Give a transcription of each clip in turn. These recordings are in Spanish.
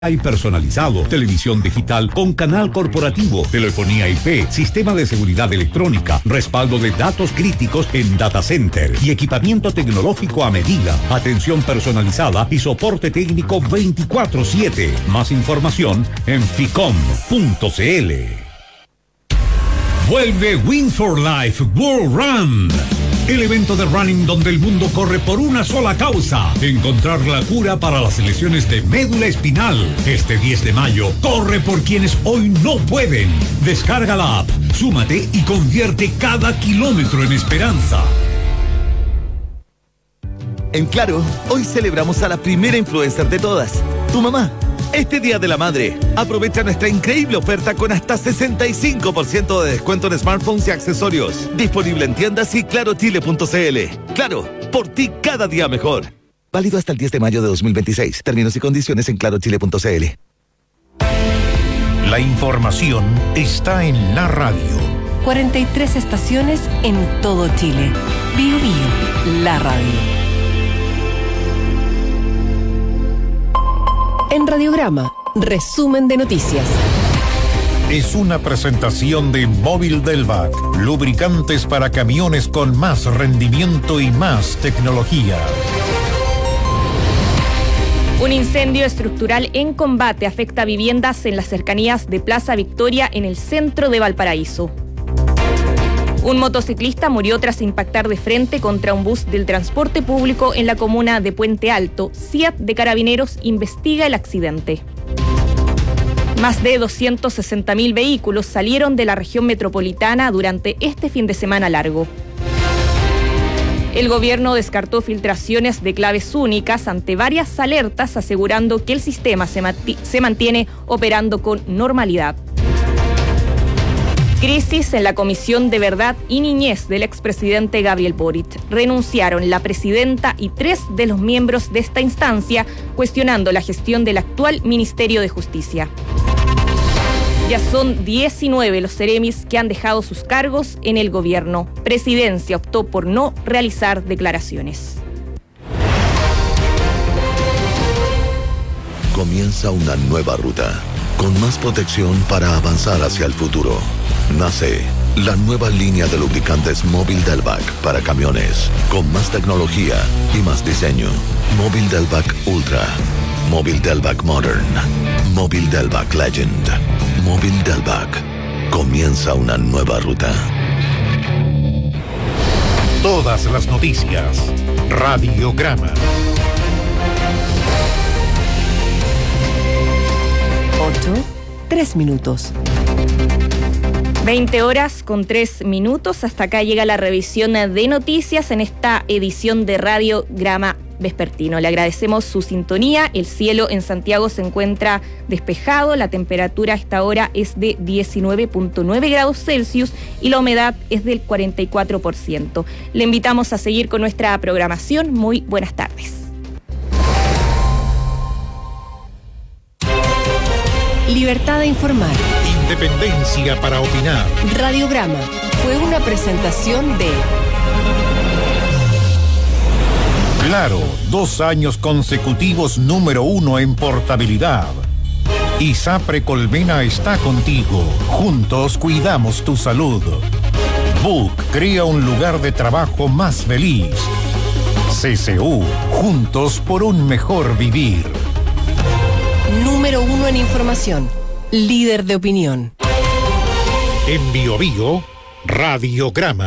Hay personalizado, televisión digital con canal corporativo, telefonía IP, sistema de seguridad electrónica, respaldo de datos críticos en data center y equipamiento tecnológico a medida, atención personalizada y soporte técnico 24/7. Más información en ficom.cl. Vuelve Win for Life World Run. El evento de running donde el mundo corre por una sola causa: encontrar la cura para las lesiones de médula espinal. Este 10 de mayo, corre por quienes hoy no pueden. Descarga la app, súmate y convierte cada kilómetro en esperanza. En Claro, hoy celebramos a la primera influencer de todas, tu mamá. Este Día de la Madre, aprovecha nuestra increíble oferta con hasta 65% de descuento en smartphones y accesorios. Disponible en tiendas y clarochile.cl. Claro, por ti cada día mejor. Válido hasta el 10 de mayo de 2026. Términos y condiciones en clarochile.cl. La información está en la radio. 43 estaciones en todo Chile. Bio Bio, la radio. En Radiograma, resumen de noticias. Es una presentación de Móvil Delvac, lubricantes para camiones con más rendimiento y más tecnología. Un incendio estructural en combate afecta viviendas en las cercanías de Plaza Victoria en el centro de Valparaíso. Un motociclista murió tras impactar de frente contra un bus del transporte público en la comuna de Puente Alto. CIAT de Carabineros investiga el accidente. Más de 260.000 vehículos salieron de la región metropolitana durante este fin de semana largo. El gobierno descartó filtraciones de claves únicas ante varias alertas, asegurando que el sistema se mantiene operando con normalidad. Crisis en la Comisión de Verdad y Niñez del expresidente Gabriel Boric. Renunciaron la presidenta y 3 de los miembros de esta instancia, cuestionando la gestión del actual Ministerio de Justicia. Ya son 19 los seremis que han dejado sus cargos en el gobierno. Presidencia optó por no realizar declaraciones. Comienza una nueva ruta, con más protección para avanzar hacia el futuro. Nace la nueva línea de lubricantes Móvil Delvac para camiones, con más tecnología y más diseño. Móvil Delvac Ultra, Móvil Delvac Modern, Móvil Delvac Legend, Móvil Delvac. Comienza una nueva ruta. Todas las noticias. Radiograma. 8:03. 20 horas con 3 minutos. Hasta acá llega la revisión de noticias en esta edición de Radiograma Vespertino. Le agradecemos su sintonía. El cielo en Santiago se encuentra despejado. La temperatura a esta hora es de 19.9 grados Celsius y la humedad es del 44%. Le invitamos a seguir con nuestra programación. Muy buenas tardes. Libertad de informar. Independencia para opinar. Radiograma fue una presentación de Claro, 2 años consecutivos número 1 en portabilidad. ISAPRE Colmena está contigo. Juntos cuidamos tu salud. BUC crea un lugar de trabajo más feliz. CCU, juntos por un mejor vivir. Número 1 en información. Líder de opinión. En Bio Bio, Radiograma.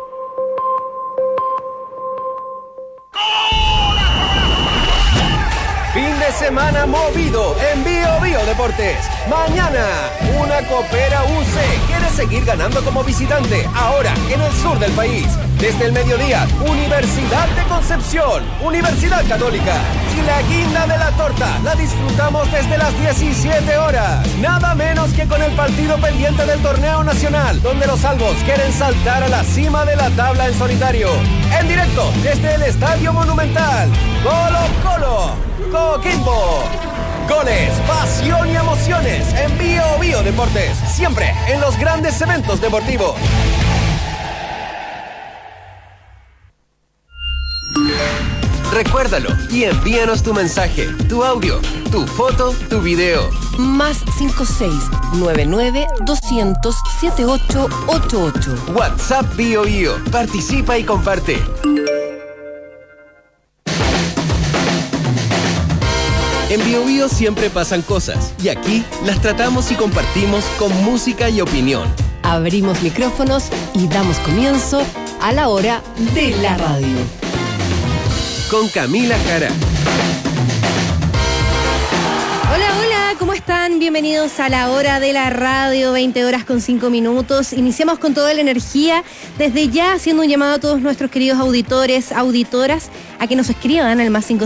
Fin de semana movido en Bio Bio Deportes. Mañana, una Copera UC quiere seguir ganando como visitante, ahora en el sur del país. Desde el mediodía, Universidad de Concepción, Universidad Católica. Y la guinda de la torta la disfrutamos desde las 17 horas. Nada menos que con el partido pendiente del torneo nacional, donde los albos quieren saltar a la cima de la tabla en solitario. En directo, desde el Estadio Monumental. Colo-Colo, Coquimbo. Goles, pasión y emociones en Bio Bio Deportes. Siempre en los grandes eventos deportivos. Recuérdalo y envíanos tu mensaje, tu audio, tu foto, tu video. Más 56-99-200-7888. WhatsApp Bio Bio. Participa y comparte. En Bio Bio siempre pasan cosas y aquí las tratamos y compartimos con música y opinión. Abrimos micrófonos y damos comienzo a la hora de la radio. Con Camila Jara. Hola, ¿cómo están? Bienvenidos a la hora de la radio, 20 horas con 5 minutos. Iniciamos con toda la energía, desde ya haciendo un llamado a todos nuestros queridos auditores, auditoras, a que nos escriban al más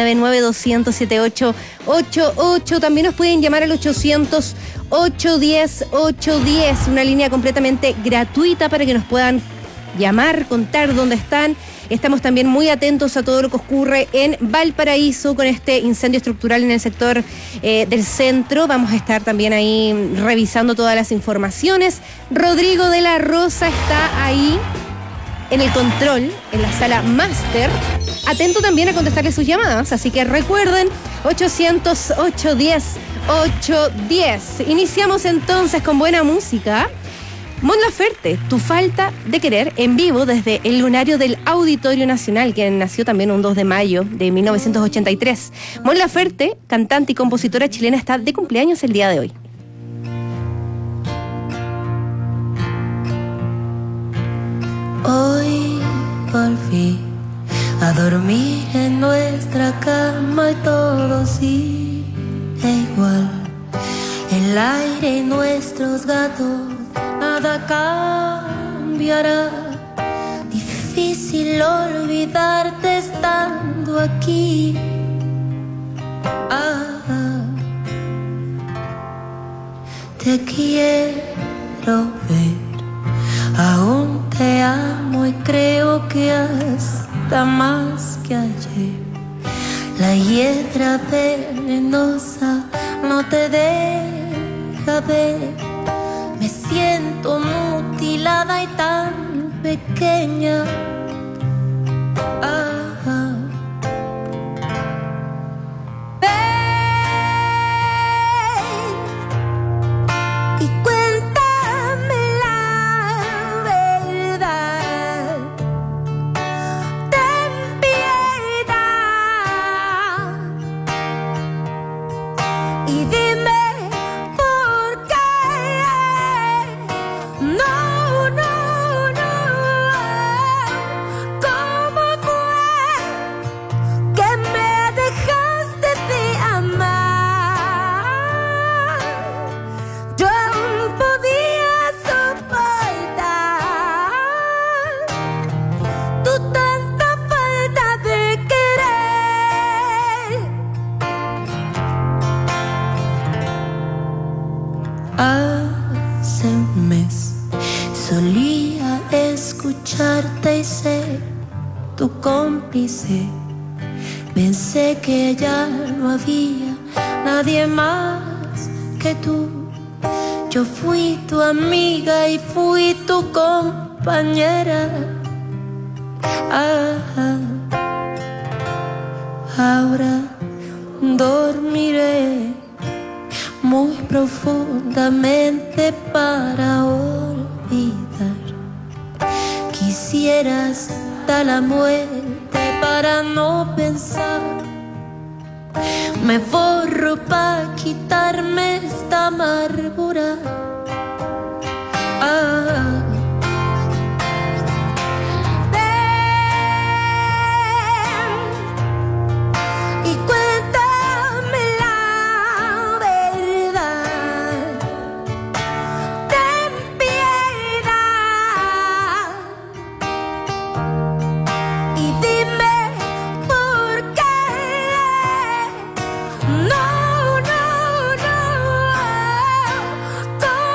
569-9200-7888. También nos pueden llamar al 800-810-810, una línea completamente gratuita para que nos puedan llamar, contar dónde están. Estamos también muy atentos a todo lo que ocurre en Valparaíso con este incendio estructural en el sector del centro. Vamos a estar también ahí revisando todas las informaciones. Rodrigo de la Rosa está ahí en el control, en la sala máster, atento también a contestarle sus llamadas. Así que recuerden, 800-810-810. Iniciamos entonces con buena música. Mon Laferte, Tu falta de querer, en vivo desde el lunario del Auditorio Nacional, que nació también un 2 de mayo de 1983. Mon Laferte, cantante y compositora chilena, está de cumpleaños el día de hoy. Hoy volví a dormir en nuestra cama y todo sigue igual. El aire y nuestros gatos, nada cambiará. Difícil olvidarte estando aquí. Te quiero ver, aún te amo y creo que hasta más que ayer. La hiedra venenosa no te deja ver. Me siento mutilada y tan pequeña. Ven y cuéntame la verdad. Ten piedad y dime. Hace un mes solía escucharte y ser tu cómplice. Pensé que ya no había nadie más que tú. Yo fui tu amiga y fui tu compañera. Ahora dormiré muy profundamente para olvidar. Quisiera hasta la muerte para no pensar. Me borro para quitarme esta amargura. No,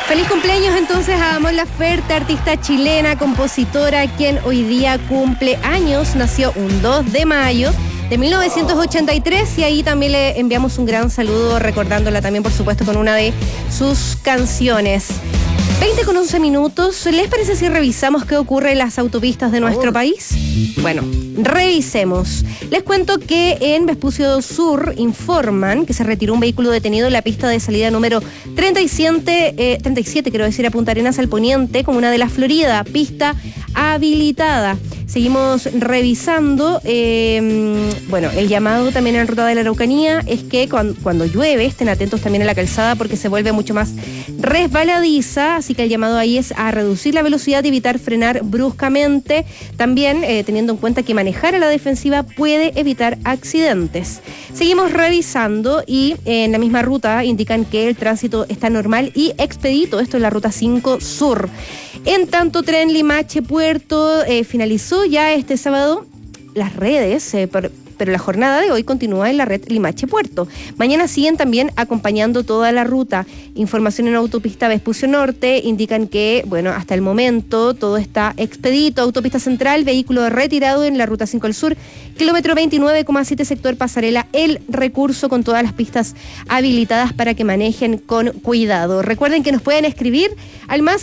Feliz cumpleaños entonces a Mon Laferte, artista chilena, compositora, quien hoy día cumple años. Nació un 2 de mayo de 1983 y ahí también le enviamos un gran saludo, recordándola también, por supuesto, con una de sus canciones. 20:11. ¿Les parece si revisamos qué ocurre en las autopistas de nuestro país? Bueno, revisemos. Les cuento que en Vespucio Sur informan que se retiró un vehículo detenido en la pista de salida número 37, a Punta Arenas al poniente, comuna de La Florida, pista habilitada. Seguimos revisando. El llamado también en Ruta de la Araucanía es que cuando llueve estén atentos también a la calzada porque se vuelve mucho más resbaladiza, así que el llamado ahí es a reducir la velocidad y evitar frenar bruscamente. También teniendo en cuenta que manejar a la defensiva puede evitar accidentes. Seguimos revisando y en la misma ruta indican que el tránsito está normal y expedito. Esto es la Ruta 5 Sur. En tanto, tren Limache-Puerto finalizó ya este sábado las redes, pero la jornada de hoy continúa en la red Limache-Puerto. Mañana siguen también acompañando toda la ruta. Información en Autopista Vespucio Norte indican que, hasta el momento todo está expedito. Autopista Central, vehículo retirado en la Ruta 5 al Sur, kilómetro 29,7, sector Pasarela, el recurso con todas las pistas habilitadas para que manejen con cuidado. Recuerden que nos pueden escribir al más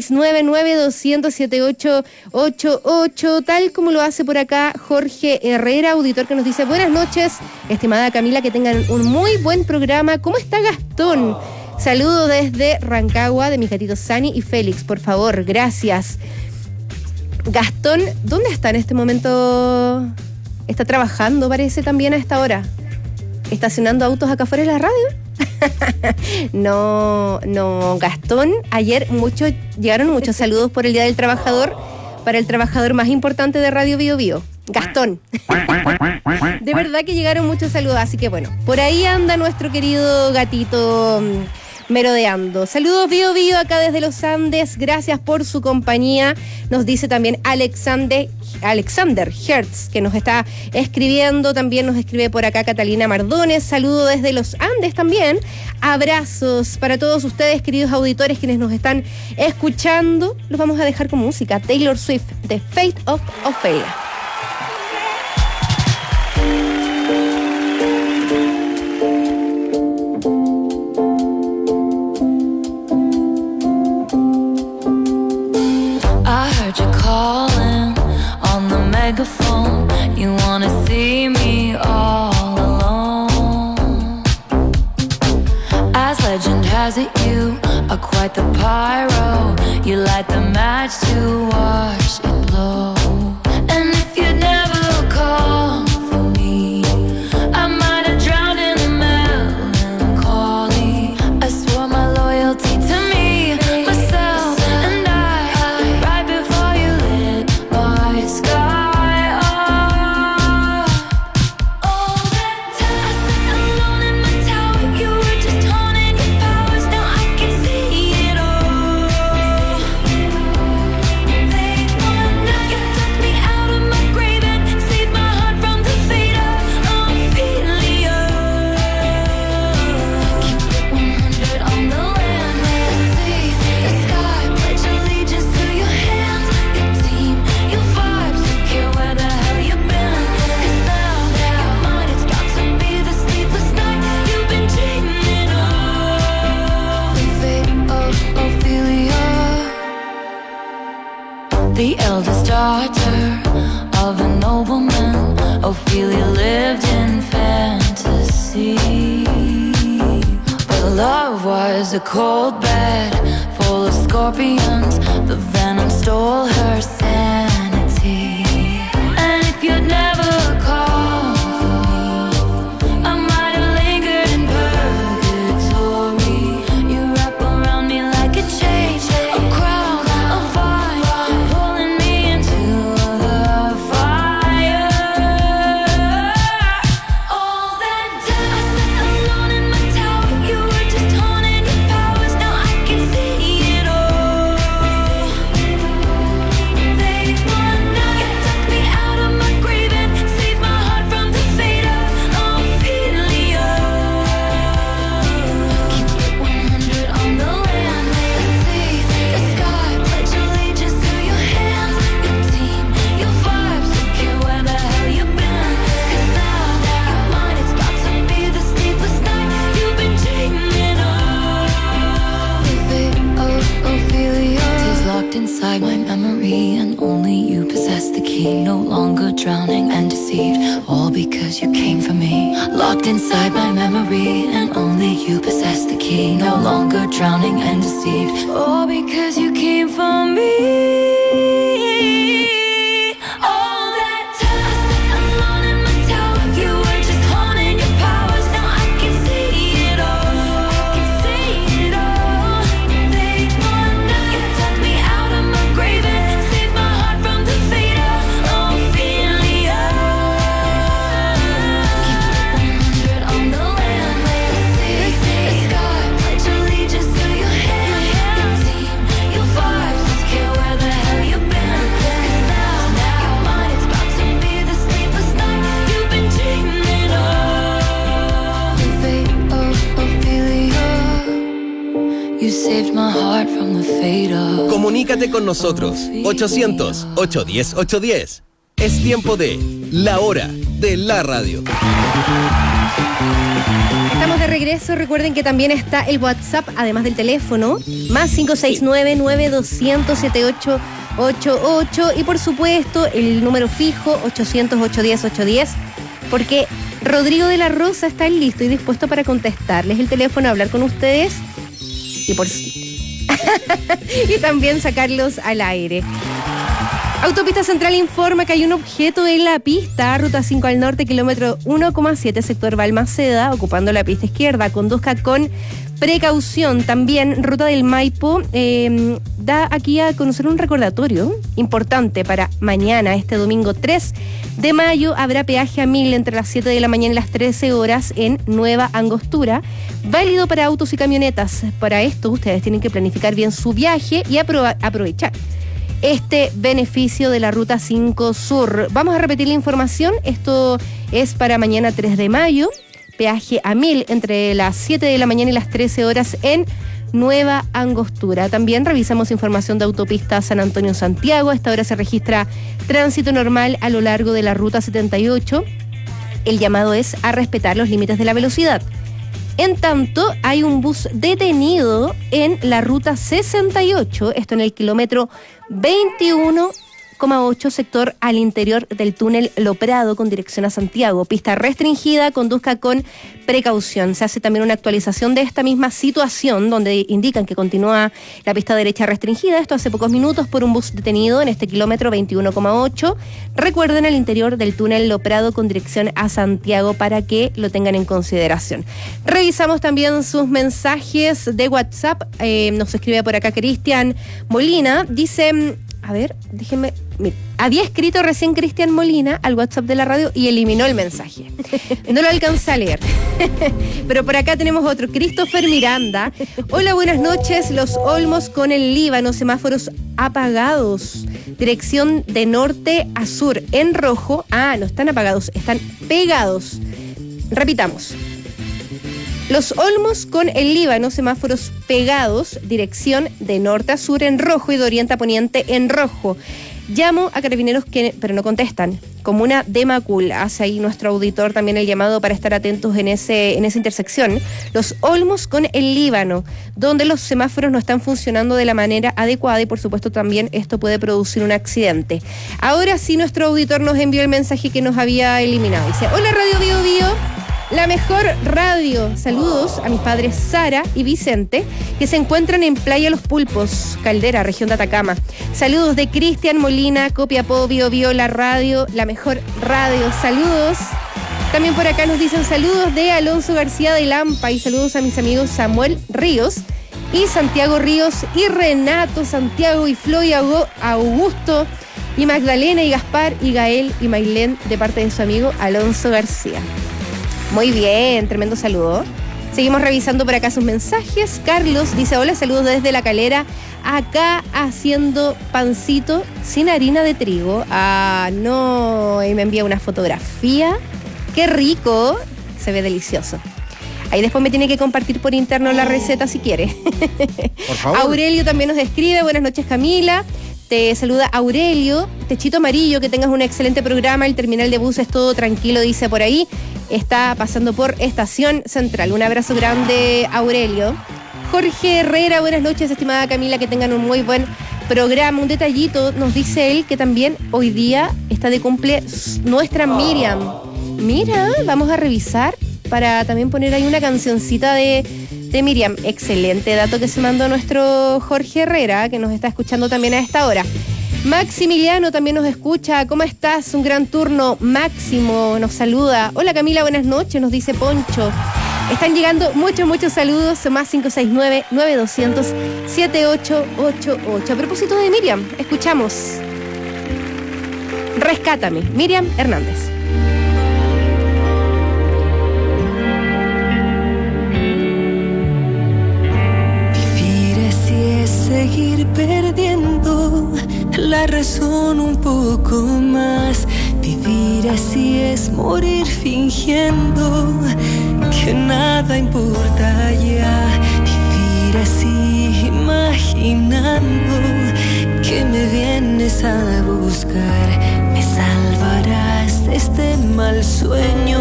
569-900-7888, tal como lo hace por acá Jorge Herrera, auditor, que nos dice: buenas noches, estimada Camila, que tengan un muy buen programa. ¿Cómo está Gastón? Saludo desde Rancagua de mis gatitos Sani y Félix, por favor, gracias. Gastón, ¿dónde está en este momento? ¿Está trabajando, parece, también a esta hora? ¿Estacionando autos acá afuera de la radio? No, Gastón, ayer llegaron muchos saludos por el Día del Trabajador, para el trabajador más importante de Radio Bio Bio, Gastón. De verdad que llegaron muchos saludos, así que por ahí anda nuestro querido gatito merodeando. Saludos Bio Bio acá desde los Andes, gracias por su compañía. Nos dice también Alexander Hertz, que nos está escribiendo. También nos escribe por acá Catalina Mardones. Saludo desde los Andes también. Abrazos para todos ustedes, queridos auditores, quienes nos están escuchando. Los vamos a dejar con música. Taylor Swift, The Fate of Ophelia. Calling on the megaphone, you wanna see me all alone. As legend has it, you are quite the pyro. You light the match to watch it blow. And if you'd never call for me, I might have drowned in the melancholy. I swore my loyalty to me, myself, and I. Right before you lit my sky up. All that time I sat alone in my tower, you were just honing your powers. Now I can see it all. Late one night, you took me out of my grave and saved my heart from the fate of Ophelia. Keep it 100 on the land, let us see the sky. Pledge allegiance to your hands, your team, your vibes. Don't care where the hell you've been, 'cause now you're mine. It's got to be the sleepless night you've been dreaming of. The fate of Ophelia, the eldest daughter of a nobleman. Ophelia lived in fantasy, but love was a cold bed full of scorpions. The venom stole her sanity. And if you'd never called for me, I might have lingered in purgatory. You wrap around me like a chain, a crown, a vine, pulling me into the fire. All that time I sat alone in my tower, you were just honing your powers. Now I can see it all. inside my memory, and only you possess the key. No longer drowning and deceived, all because you came for me. All that time I sat alone in my tower, you were just honing your powers. Now I can see it all. I can see it all. Late one night, you dug me out of my grave and saved my heart from the fate of Ophelia. Keep 100 on the land, let us see the sky. Pledge allegiance to your hand. Your team, your vibes, don't care where the hell you've been. 'Cause now you're mine. It's about to be the sleepless night you've been dreaming of. The fate of Ophelia. You saved my heart from the fate of. Comunícate con nosotros. 800-810-810. Es tiempo de La Hora de la Radio. Estamos de regreso. Recuerden que también está el WhatsApp, además del teléfono, más 569-9200-7888. Y por supuesto, el número fijo, 800-810-810. Porque Rodrigo de la Rosa está listo y dispuesto para contestarles el teléfono, hablar con ustedes y y también sacarlos al aire. Autopista Central informa que hay un objeto en la pista, ruta 5 al norte, kilómetro 1,7, sector Balmaceda, ocupando la pista izquierda. Conduzca con precaución. También ruta del Maipo da aquí a conocer un recordatorio importante para mañana, este domingo 3 de mayo. Habrá peaje a 1000 entre las 7 de la mañana y las 13 horas en Nueva Angostura, válido para autos y camionetas. Para esto ustedes tienen que planificar bien su viaje y aprovechar este beneficio de la Ruta 5 Sur. Vamos a repetir la información. Esto es para mañana 3 de mayo. Peaje a 1000 entre las 7 de la mañana y las 13 horas en Nueva Angostura. También revisamos información de autopista San Antonio-Santiago. A esta hora se registra tránsito normal a lo largo de la Ruta 78. El llamado es a respetar los límites de la velocidad. En tanto, hay un bus detenido en la Ruta 68, esto en el kilómetro 21,8, sector al interior del túnel Lo Prado con dirección a Santiago. Pista restringida, conduzca con precaución. Se hace también una actualización de esta misma situación donde indican que continúa la pista derecha restringida, esto hace pocos minutos, por un bus detenido en este kilómetro 21,8. Recuerden, al interior del túnel Lo Prado con dirección a Santiago, para que lo tengan en consideración. Revisamos también sus mensajes de WhatsApp. Nos escribe por acá Cristian Molina. Dice, a ver, déjenme... Mira, había escrito recién Cristian Molina al WhatsApp de la radio y eliminó el mensaje. No lo alcancé a leer. Pero por acá tenemos otro, Christopher Miranda. Hola, buenas noches. Los Olmos con el Líbano, semáforos apagados. Dirección de norte a sur, en rojo. Ah, no están apagados, están pegados. Repitamos. Los Olmos con el Líbano, semáforos pegados, dirección de norte a sur en rojo y de oriente a poniente en rojo. Llamo a carabineros pero no contestan. Comuna de Macul, hace ahí nuestro auditor también el llamado para estar atentos en esa intersección. Los Olmos con el Líbano, donde los semáforos no están funcionando de la manera adecuada y por supuesto también esto puede producir un accidente. Ahora sí, nuestro auditor nos envió el mensaje que nos había eliminado. Dice, hola Radio Bio Bio, la mejor radio. Saludos a mis padres Sara y Vicente, que se encuentran en Playa Los Pulpos, Caldera, región de Atacama. Saludos de Cristian Molina, Copiapó, Bio Bio, la radio, la mejor radio. Saludos. También por acá nos dicen saludos de Alonso García de Lampa y saludos a mis amigos Samuel Ríos y Santiago Ríos y Renato, Santiago y Flo y Augusto y Magdalena y Gaspar y Gael y Mailén, de parte de su amigo Alonso García. Muy bien, tremendo saludo. Seguimos revisando por acá sus mensajes. Carlos dice, hola, saludos desde La Calera, acá haciendo pancito sin harina de trigo. Ah, no, y me envía una fotografía. ¡Qué rico! Se ve delicioso. Ahí después me tiene que compartir por interno la receta si quiere. Por favor. Aurelio también nos escribe, buenas noches Camila. Te saluda Aurelio, Techito Amarillo, que tengas un excelente programa. El terminal de buses todo tranquilo, dice por ahí. Está pasando por Estación Central. Un abrazo grande, Aurelio. Jorge Herrera, buenas noches, estimada Camila, que tengan un muy buen programa. Un detallito, nos dice él que también hoy día está de cumple nuestra Miriam. Mira, vamos a revisar para también poner ahí una cancioncita de Miriam. Excelente dato que se mandó nuestro Jorge Herrera, que nos está escuchando también a esta hora. Maximiliano también nos escucha. ¿Cómo estás? Un gran turno. Máximo nos saluda. Hola Camila, buenas noches, nos dice Poncho. Están llegando muchos saludos, más 569-9200-7888. A propósito de Miriam, escuchamos Rescátame, Miriam Hernández. Vivir así es seguir perdiendo la razón un poco más. Vivir así es morir fingiendo que nada importa ya. Vivir así imaginando que me vienes a buscar. Me salvarás de este mal sueño.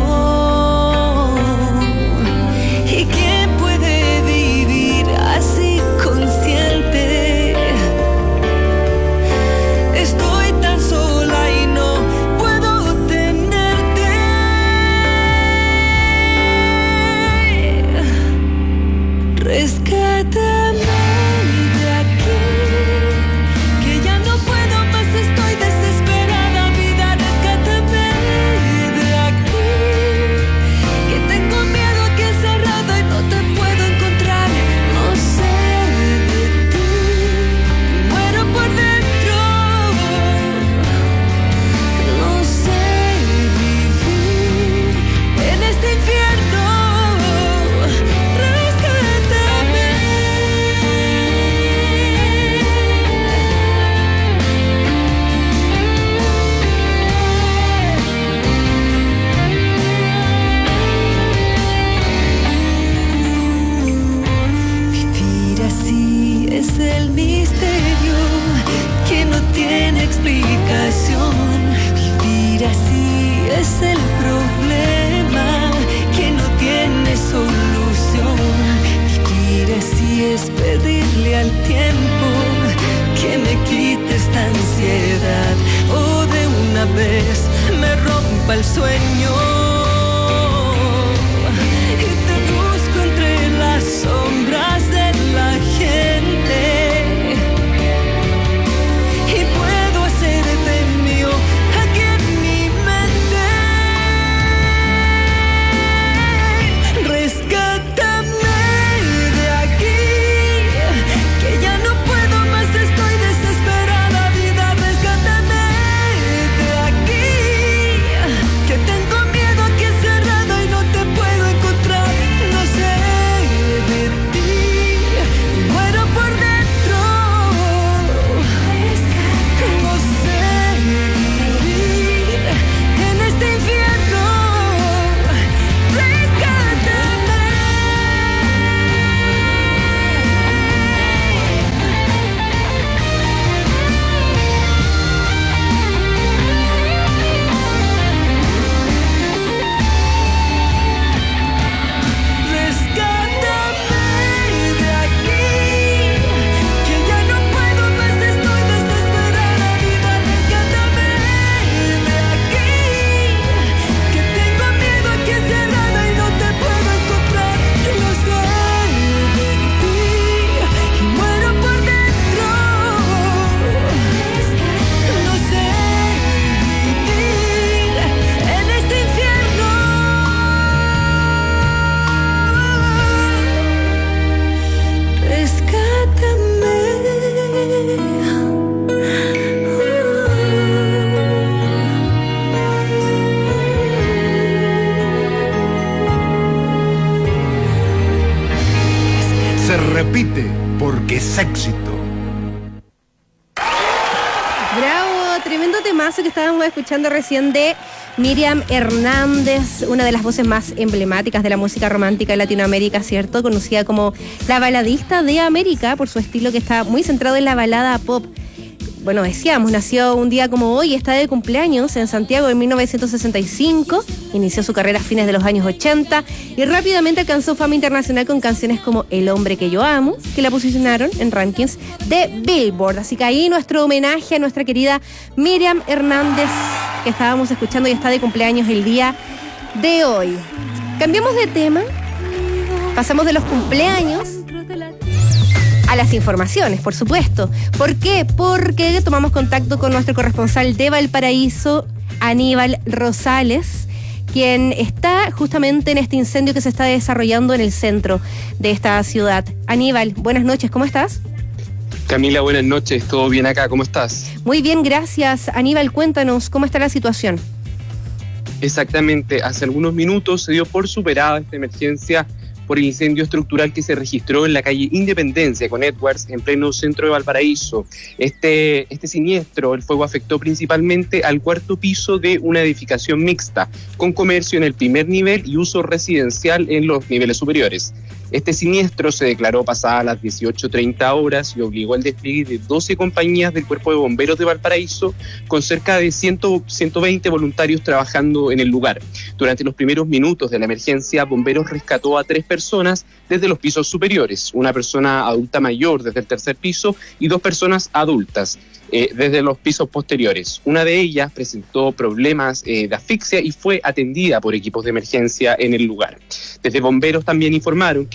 ¿Y quién puede vivir así consciente? Estoy tan sola y no puedo tenerte. Rescátame de aquí, que ya no puedo más, estoy desesperada, vida. Rescátame de aquí, que tengo miedo aquí encerrada y no te puedo encontrar. No sé de ti, muero por dentro. No sé vivir en este infierno. Rescátame. Vivir así es el misterio que no tiene explicación. Vivir así es el problema que no tiene solución. Vivir así es pedirle al tiempo que me quite esta ansiedad, o de una vez me rompa el sueño. Y te busco entre las sombras de la gente, y puedo hacerte mío aquí en mi mente. Rescátame de aquí, que ya no puedo más, estoy desesperada, vida. Rescátame de aquí, que tengo miedo aquí encerrada y no te puedo encontrar. No sé de ti y muero por dentro. No sé vivir en este infierno. Rescátame de aquí, que ya no puedo más, estoy desesperada, vida. Rescátame de aquí, que tengo miedo aquí encerrada y no te puedo encontrar. No sé de ti y muero por dentro. No sé vivir en este infierno. Se repite porque es éxito. Bravo, tremendo temazo que estábamos escuchando recién de Miriam Hernández, una de las voces más emblemáticas de la música romántica en Latinoamérica, ¿cierto? Conocida como la baladista de América por su estilo que está muy centrado en la balada pop. Bueno, decíamos, nació un día como hoy, está de cumpleaños en Santiago en 1965, inició su carrera a fines de los años 80 y rápidamente alcanzó fama internacional con canciones como El hombre que yo amo, que la posicionaron en rankings de Billboard. Así que ahí nuestro homenaje a nuestra querida Miriam Hernández, que estábamos escuchando y está de cumpleaños el día de hoy. Cambiamos de tema, pasamos de los cumpleaños a las informaciones, por supuesto. ¿Por qué? Porque tomamos contacto con nuestro corresponsal de Valparaíso, Aníbal Rosales, quien está justamente en este incendio que se está desarrollando en el centro de esta ciudad. Aníbal, buenas noches, ¿cómo estás? Camila, buenas noches, ¿todo bien acá? ¿Cómo estás? Muy bien, gracias. Aníbal, cuéntanos, ¿cómo está la situación? Exactamente, hace algunos minutos se dio por superada esta emergencia por el incendio estructural que se registró en la calle Independencia con Edwards, en pleno centro de Valparaíso. Este siniestro, el fuego afectó principalmente al cuarto piso de una edificación mixta, con comercio en el primer nivel y uso residencial en los niveles superiores. Este siniestro se declaró pasadas las 18:30 horas y obligó al despliegue de 12 compañías del Cuerpo de Bomberos de Valparaíso, con cerca de 120 voluntarios trabajando en el lugar. Durante los primeros minutos de la emergencia, Bomberos rescató a 3 personas desde los pisos superiores, una persona adulta mayor desde el tercer piso y 2 personas adultas desde los pisos posteriores. Una de ellas presentó problemas de asfixia y fue atendida por equipos de emergencia en el lugar. Desde Bomberos también informaron